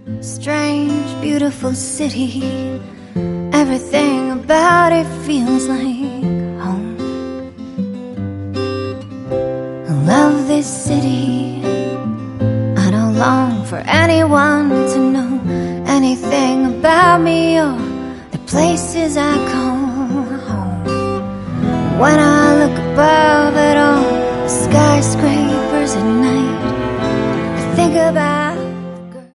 Strange, beautiful city. Everything about it feels like home. I love this city. I don't long for anyone to know anything about me or the places I call home. When I